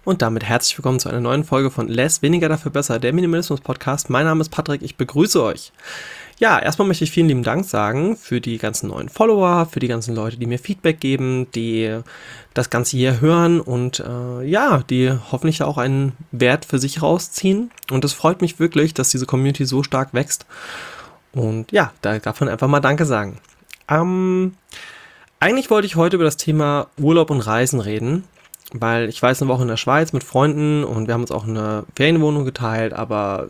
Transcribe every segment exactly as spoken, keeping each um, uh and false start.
Und damit herzlich willkommen zu einer neuen Folge von Less, weniger, dafür besser, der Minimalismus-Podcast. Mein Name ist Patrick, ich begrüße euch. Ja, erstmal möchte ich vielen lieben Dank sagen für die ganzen neuen Follower, für die ganzen Leute, die mir Feedback geben, die das Ganze hier hören und äh, ja, die hoffentlich auch einen Wert für sich rausziehen. Und es freut mich wirklich, dass diese Community so stark wächst. Und ja, da darf man einfach mal Danke sagen. Ähm, eigentlich wollte ich heute über das Thema Urlaub und Reisen reden. Weil ich war jetzt eine Woche in der Schweiz mit Freunden und wir haben uns auch eine Ferienwohnung geteilt, aber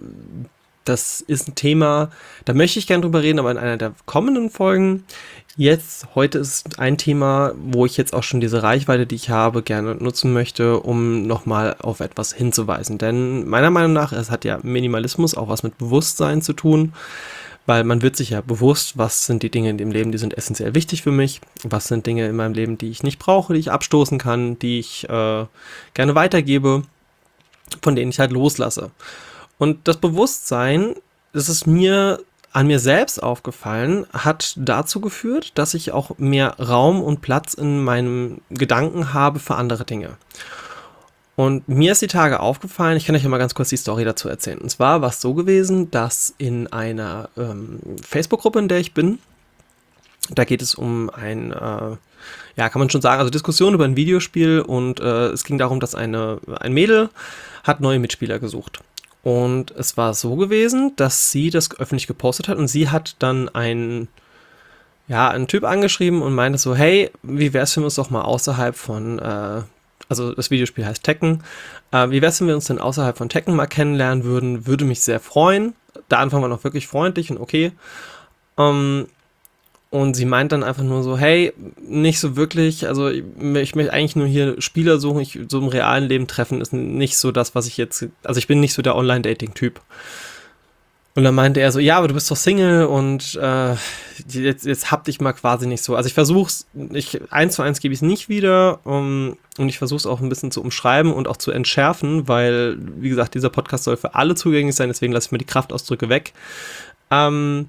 das ist ein Thema, da möchte ich gerne drüber reden, aber in einer der kommenden Folgen. Jetzt, heute ist ein Thema, wo ich jetzt auch schon diese Reichweite, die ich habe, gerne nutzen möchte, um nochmal auf etwas hinzuweisen. Denn meiner Meinung nach, es hat ja Minimalismus auch was mit Bewusstsein zu tun. Weil man wird sich ja bewusst, was sind die Dinge in dem Leben, die sind essentiell wichtig für mich, was sind Dinge in meinem Leben, die ich nicht brauche, die ich abstoßen kann, die ich äh, gerne weitergebe, von denen ich halt loslasse. Und das Bewusstsein, das ist mir an mir selbst aufgefallen, hat dazu geführt, dass ich auch mehr Raum und Platz in meinem Gedanken habe für andere Dinge. Und mir ist die Tage aufgefallen, ich kann euch ja mal ganz kurz die Story dazu erzählen. Und zwar war es so gewesen, dass in einer ähm, Facebook-Gruppe, in der ich bin, da geht es um ein, äh, ja, kann man schon sagen, also Diskussion über ein Videospiel und äh, es ging darum, dass eine, ein Mädel hat neue Mitspieler gesucht. Und es war so gewesen, dass sie das öffentlich gepostet hat und sie hat dann einen, ja, einen Typ angeschrieben und meinte so, hey, wie wär's, wenn wir uns doch mal außerhalb von, äh, also das Videospiel heißt Tekken. Äh, wie wär's, wenn wir uns denn außerhalb von Tekken mal kennenlernen würden? Würde mich sehr freuen. Der Anfang war noch wirklich freundlich und okay. Ähm, und sie meint dann einfach nur so, hey, nicht so wirklich, also ich, ich möchte eigentlich nur hier Spieler suchen, ich, so im realen Leben treffen ist nicht so das, was ich jetzt, also ich bin nicht so der Online-Dating-Typ. Und dann meinte er so, ja, aber du bist doch Single und äh, jetzt, jetzt hab dich mal quasi nicht so. Also ich versuch's, ich, eins zu eins gebe ich es nicht wieder um, und ich versuche es auch ein bisschen zu umschreiben und auch zu entschärfen, weil, wie gesagt, dieser Podcast soll für alle zugänglich sein, deswegen lasse ich mir die Kraftausdrücke weg. Ähm,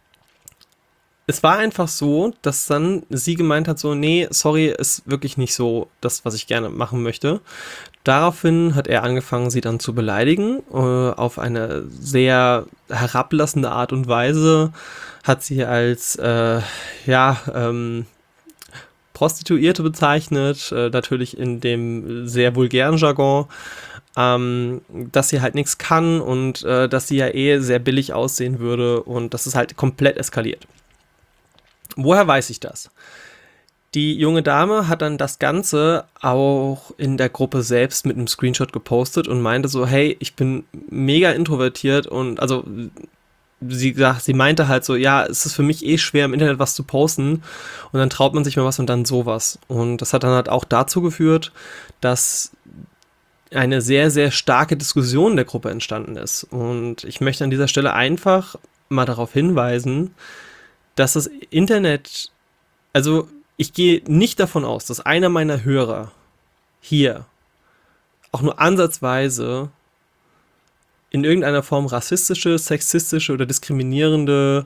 es war einfach so, dass dann sie gemeint hat so, nee, sorry, ist wirklich nicht so das, was ich gerne machen möchte. Daraufhin hat er angefangen, sie dann zu beleidigen, äh, auf eine sehr herablassende Art und Weise, hat sie als, äh, ja, ähm, Prostituierte bezeichnet, äh, natürlich in dem sehr vulgären Jargon, ähm, dass sie halt nichts kann und äh, dass sie ja eh sehr billig aussehen würde und das ist halt komplett eskaliert. Woher weiß ich das? Die junge Dame hat dann das Ganze auch in der Gruppe selbst mit einem Screenshot gepostet und meinte so, hey, ich bin mega introvertiert und also sie sagt, sie meinte halt so, ja, es ist für mich eh schwer im Internet was zu posten und dann traut man sich mal was und dann sowas. Und das hat dann halt auch dazu geführt, dass eine sehr, sehr starke Diskussion in der Gruppe entstanden ist. Und ich möchte an dieser Stelle einfach mal darauf hinweisen, dass das Internet, also ich gehe nicht davon aus, dass einer meiner Hörer hier auch nur ansatzweise in irgendeiner Form rassistische, sexistische oder diskriminierende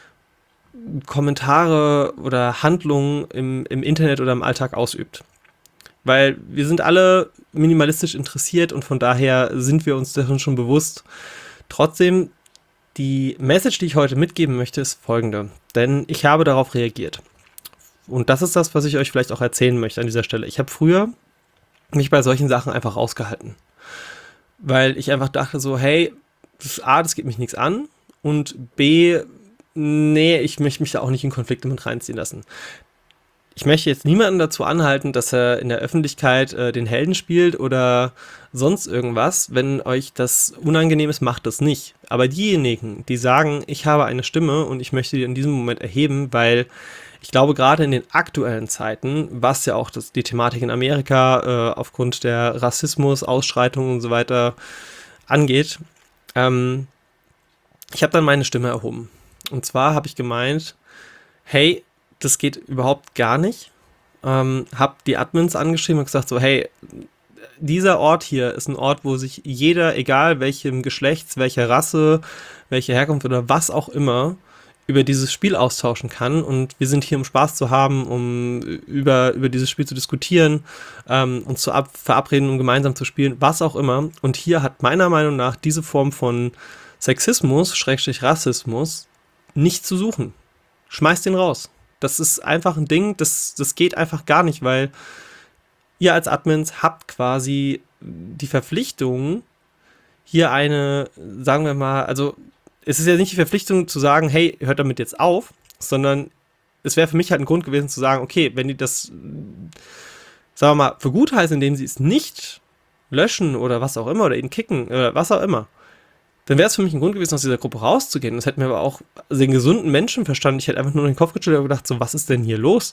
Kommentare oder Handlungen im, im Internet oder im Alltag ausübt. Weil wir sind alle minimalistisch interessiert und von daher sind wir uns dessen schon bewusst. Trotzdem, die Message, die ich heute mitgeben möchte, ist folgende. Denn ich habe darauf reagiert. Und das ist das, was ich euch vielleicht auch erzählen möchte an dieser Stelle. Ich habe früher mich bei solchen Sachen einfach rausgehalten. Weil ich einfach dachte so, hey, das A, das geht mich nichts an. Und B, nee, ich möchte mich da auch nicht in Konflikte mit reinziehen lassen. Ich möchte jetzt niemanden dazu anhalten, dass er in der Öffentlichkeit äh, den Helden spielt oder sonst irgendwas. Wenn euch das unangenehm ist, macht das nicht. Aber diejenigen, die sagen, ich habe eine Stimme und ich möchte die in diesem Moment erheben, weil ich glaube, gerade in den aktuellen Zeiten, was ja auch das, die Thematik in Amerika äh, aufgrund der Rassismus, Ausschreitungen und so weiter angeht, ähm, ich habe dann meine Stimme erhoben. Und zwar habe ich gemeint, hey, das geht überhaupt gar nicht. Ähm, hab die Admins angeschrieben und gesagt so, hey, dieser Ort hier ist ein Ort, wo sich jeder, egal welchem Geschlechts, welcher Rasse, welche Herkunft oder was auch immer, über dieses Spiel austauschen kann. Und wir sind hier, um Spaß zu haben, um über, über dieses Spiel zu diskutieren, ähm, uns zu ab- verabreden, um gemeinsam zu spielen, was auch immer. Und hier hat meiner Meinung nach diese Form von Sexismus, Schrägstrich Rassismus, nicht zu suchen. Schmeißt den raus. Das ist einfach ein Ding, das, das geht einfach gar nicht, weil ihr als Admins habt quasi die Verpflichtung, hier eine, sagen wir mal, also es ist ja nicht die Verpflichtung zu sagen, hey, hört damit jetzt auf, sondern es wäre für mich halt ein Grund gewesen zu sagen, okay, wenn die das, sagen wir mal, für gut heißen, indem sie es nicht löschen oder was auch immer oder ihn kicken oder was auch immer, dann wäre es für mich ein Grund gewesen, aus dieser Gruppe rauszugehen. Das hätte mir aber auch also den gesunden Menschenverstand, ich hätte einfach nur den Kopf geschüttelt und gedacht, so, was ist denn hier los?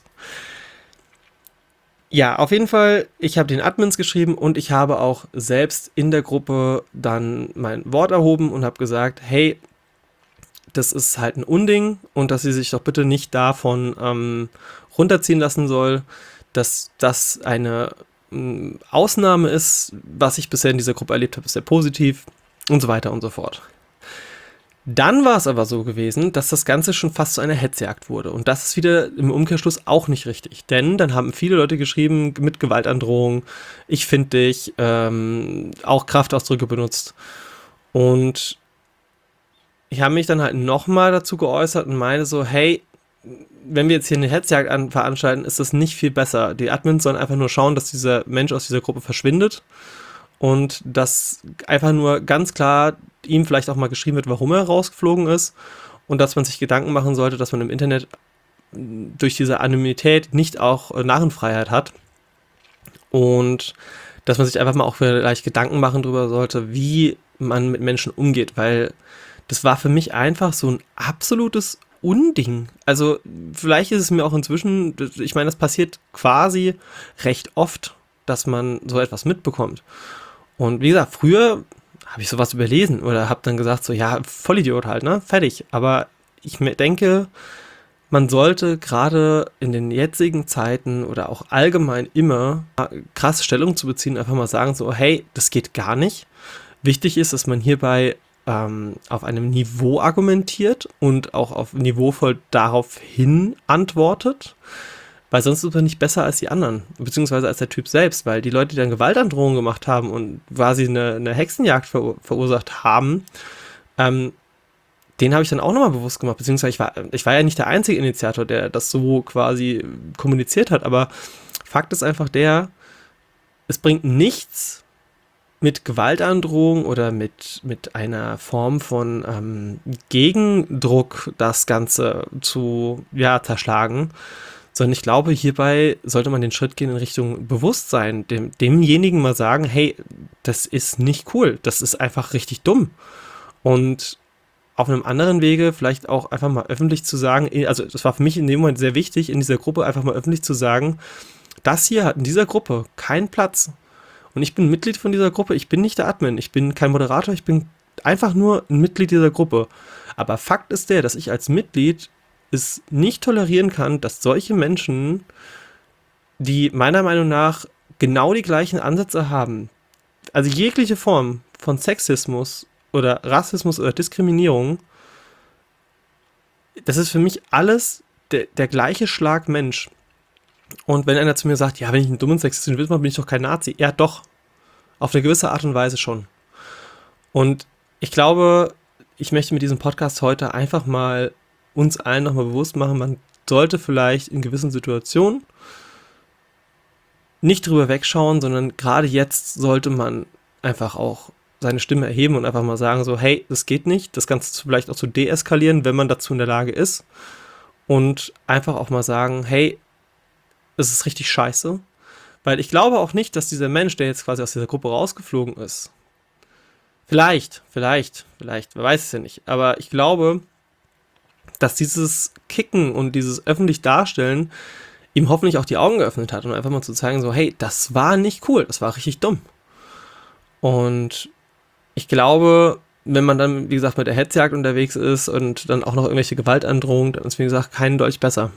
Ja, auf jeden Fall, ich habe den Admins geschrieben und ich habe auch selbst in der Gruppe dann mein Wort erhoben und habe gesagt, hey, das ist halt ein Unding und dass sie sich doch bitte nicht davon ähm, runterziehen lassen soll, dass das eine ähm, Ausnahme ist, was ich bisher in dieser Gruppe erlebt habe, ist sehr positiv und so weiter und so fort. Dann war es aber so gewesen, dass das Ganze schon fast zu einer Hetzjagd wurde. Und das ist wieder im Umkehrschluss auch nicht richtig. Denn dann haben viele Leute geschrieben mit Gewaltandrohung, ich finde dich, ähm, auch Kraftausdrücke benutzt. Und ich habe mich dann halt nochmal dazu geäußert und meine so, hey, wenn wir jetzt hier eine Hetzjagd an, veranstalten, ist das nicht viel besser. Die Admins sollen einfach nur schauen, dass dieser Mensch aus dieser Gruppe verschwindet. Und dass einfach nur ganz klar ihm vielleicht auch mal geschrieben wird, warum er rausgeflogen ist und dass man sich Gedanken machen sollte, dass man im Internet durch diese Anonymität nicht auch Narrenfreiheit hat und dass man sich einfach mal auch vielleicht Gedanken machen darüber sollte, wie man mit Menschen umgeht, weil das war für mich einfach so ein absolutes Unding. Also vielleicht ist es mir auch inzwischen, ich meine, das passiert quasi recht oft, dass man so etwas mitbekommt. Und wie gesagt, früher habe ich sowas überlesen oder habe dann gesagt, so ja, Vollidiot halt, ne, fertig. Aber ich denke, man sollte gerade in den jetzigen Zeiten oder auch allgemein immer krass Stellung zu beziehen, einfach mal sagen so, hey, das geht gar nicht. Wichtig ist, dass man hierbei ähm, auf einem Niveau argumentiert und auch auf niveauvoll darauf hin antwortet. Weil sonst ist man nicht besser als die anderen, beziehungsweise als der Typ selbst, weil die Leute, die dann Gewaltandrohungen gemacht haben und quasi eine, eine Hexenjagd ver- verursacht haben, ähm, den habe ich dann auch nochmal bewusst gemacht, beziehungsweise ich war, ich war ja nicht der einzige Initiator, der das so quasi kommuniziert hat, aber Fakt ist einfach der, es bringt nichts mit Gewaltandrohung oder mit, mit einer Form von ähm, Gegendruck das Ganze zu ja, zerschlagen, sondern ich glaube, hierbei sollte man den Schritt gehen in Richtung Bewusstsein, dem, demjenigen mal sagen, hey, das ist nicht cool, das ist einfach richtig dumm. Und auf einem anderen Wege vielleicht auch einfach mal öffentlich zu sagen, also das war für mich in dem Moment sehr wichtig, in dieser Gruppe einfach mal öffentlich zu sagen, das hier hat in dieser Gruppe keinen Platz. Und ich bin Mitglied von dieser Gruppe, ich bin nicht der Admin, ich bin kein Moderator, ich bin einfach nur ein Mitglied dieser Gruppe. Aber Fakt ist der, dass ich als Mitglied es nicht tolerieren kann, dass solche Menschen, die meiner Meinung nach genau die gleichen Ansätze haben, also jegliche Form von Sexismus oder Rassismus oder Diskriminierung, das ist für mich alles der, der gleiche Schlag Mensch. Und wenn einer zu mir sagt, ja, wenn ich einen dummen Sexisten will, bin ich doch kein Nazi. Ja, doch. Auf eine gewisse Art und Weise schon. Und ich glaube, ich möchte mit diesem Podcast heute einfach mal uns allen nochmal bewusst machen, man sollte vielleicht in gewissen Situationen nicht drüber wegschauen, sondern gerade jetzt sollte man einfach auch seine Stimme erheben und einfach mal sagen so, hey, das geht nicht, das Ganze vielleicht auch zu deeskalieren, wenn man dazu in der Lage ist und einfach auch mal sagen, hey, es ist richtig scheiße, weil ich glaube auch nicht, dass dieser Mensch, der jetzt quasi aus dieser Gruppe rausgeflogen ist, vielleicht, vielleicht, vielleicht, wer weiß es ja nicht, aber ich glaube, dass dieses Kicken und dieses öffentlich Darstellen ihm hoffentlich auch die Augen geöffnet hat und einfach mal zu zeigen so, hey, das war nicht cool, das war richtig dumm. Und ich glaube, wenn man dann, wie gesagt, mit der Hetzjagd unterwegs ist und dann auch noch irgendwelche Gewaltandrohungen, dann ist, wie gesagt, kein Dolch besser.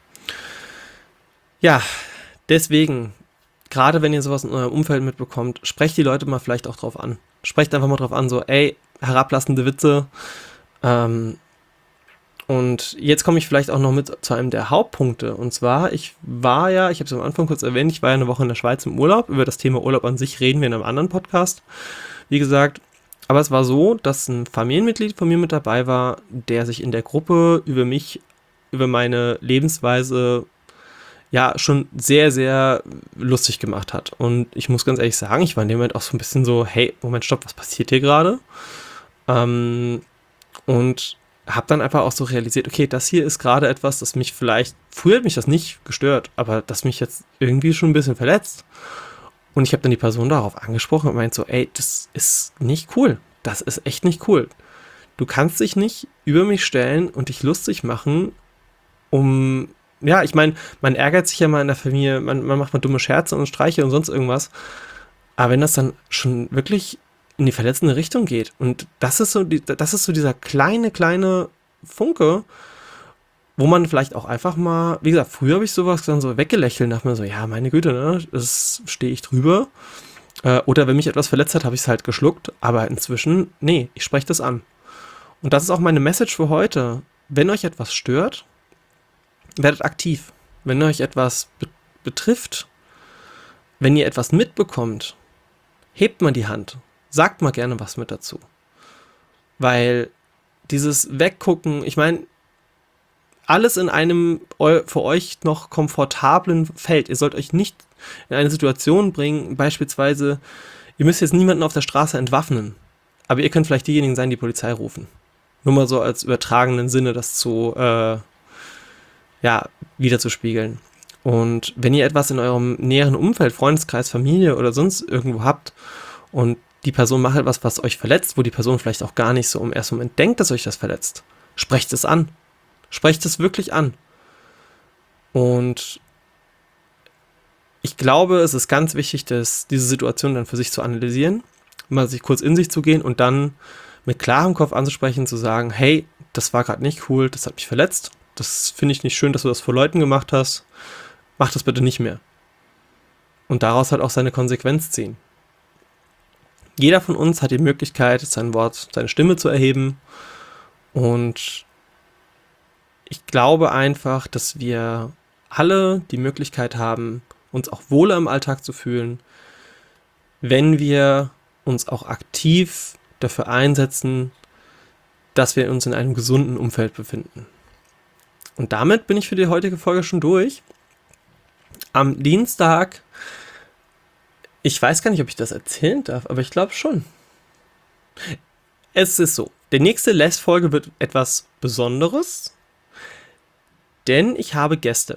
Ja, deswegen, gerade wenn ihr sowas in eurem Umfeld mitbekommt, sprecht die Leute mal vielleicht auch drauf an. Sprecht einfach mal drauf an, so, ey, herablassende Witze, ähm, Und jetzt komme ich vielleicht auch noch mit zu einem der Hauptpunkte. Und zwar, ich war ja, ich habe es am Anfang kurz erwähnt, ich war ja eine Woche in der Schweiz im Urlaub. Über das Thema Urlaub an sich reden wir in einem anderen Podcast, wie gesagt. Aber es war so, dass ein Familienmitglied von mir mit dabei war, der sich in der Gruppe über mich, über meine Lebensweise ja schon sehr, sehr lustig gemacht hat. Und ich muss ganz ehrlich sagen, ich war in dem Moment auch so ein bisschen so, hey, Moment, stopp, was passiert hier gerade? Ähm, und habe dann einfach auch so realisiert, okay, das hier ist gerade etwas, das mich vielleicht, früher hat mich das nicht gestört, aber das mich jetzt irgendwie schon ein bisschen verletzt. Und ich habe dann die Person darauf angesprochen und meint so, ey, das ist nicht cool. Das ist echt nicht cool. Du kannst dich nicht über mich stellen und dich lustig machen, um, ja, ich meine, man ärgert sich ja mal in der Familie, man, man macht mal dumme Scherze und Streiche und sonst irgendwas. Aber wenn das dann schon wirklich in die verletzende Richtung geht, und das ist so, die, das ist so dieser kleine, kleine Funke, wo man vielleicht auch einfach mal, wie gesagt, früher habe ich sowas dann so weggelächelt, dachte mir so, ja, meine Güte, ne, das stehe ich drüber. Äh, oder wenn mich etwas verletzt hat, habe ich es halt geschluckt. Aber inzwischen, nee, ich spreche das an. Und das ist auch meine Message für heute. Wenn euch etwas stört, werdet aktiv. Wenn euch etwas be- betrifft, wenn ihr etwas mitbekommt, hebt mal die Hand. Sagt mal gerne was mit dazu. Weil dieses Weggucken, ich meine, alles in einem für euch noch komfortablen Feld. Ihr sollt euch nicht in eine Situation bringen, beispielsweise, ihr müsst jetzt niemanden auf der Straße entwaffnen, aber ihr könnt vielleicht diejenigen sein, die Polizei rufen. Nur mal so als übertragenen Sinne das zu, äh, ja, wiederzuspiegeln. Und wenn ihr etwas in eurem näheren Umfeld, Freundeskreis, Familie oder sonst irgendwo habt und die Person macht etwas, was euch verletzt, wo die Person vielleicht auch gar nicht so im ersten Moment denkt, dass euch das verletzt, sprecht es an. Sprecht es wirklich an. Und ich glaube, es ist ganz wichtig, dass diese Situation dann für sich zu analysieren, mal sich kurz in sich zu gehen und dann mit klarem Kopf anzusprechen, zu sagen, hey, das war gerade nicht cool, das hat mich verletzt, das finde ich nicht schön, dass du das vor Leuten gemacht hast, mach das bitte nicht mehr. Und daraus halt auch seine Konsequenz ziehen. Jeder von uns hat die Möglichkeit, sein Wort, seine Stimme zu erheben, und ich glaube einfach, dass wir alle die Möglichkeit haben, uns auch wohler im Alltag zu fühlen, wenn wir uns auch aktiv dafür einsetzen, dass wir uns in einem gesunden Umfeld befinden. Und damit bin ich für die heutige Folge schon durch. Am Dienstag, ich weiß gar nicht, ob ich das erzählen darf, aber ich glaube schon. Es ist so, die nächste Les-Folge wird etwas Besonderes, denn ich habe Gäste.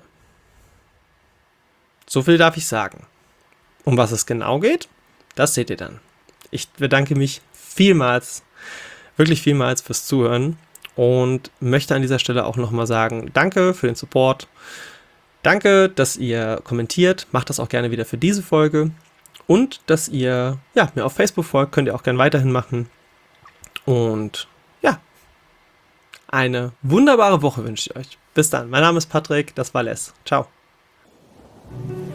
So viel darf ich sagen. Um was es genau geht, das seht ihr dann. Ich bedanke mich vielmals, wirklich vielmals fürs Zuhören und möchte an dieser Stelle auch nochmal sagen, danke für den Support. Danke, dass ihr kommentiert. Macht das auch gerne wieder für diese Folge. Und dass ihr ja, mir auf Facebook folgt, könnt ihr auch gerne weiterhin machen. Und ja, eine wunderbare Woche wünsche ich euch. Bis dann. Mein Name ist Patrick, das war Les. Ciao.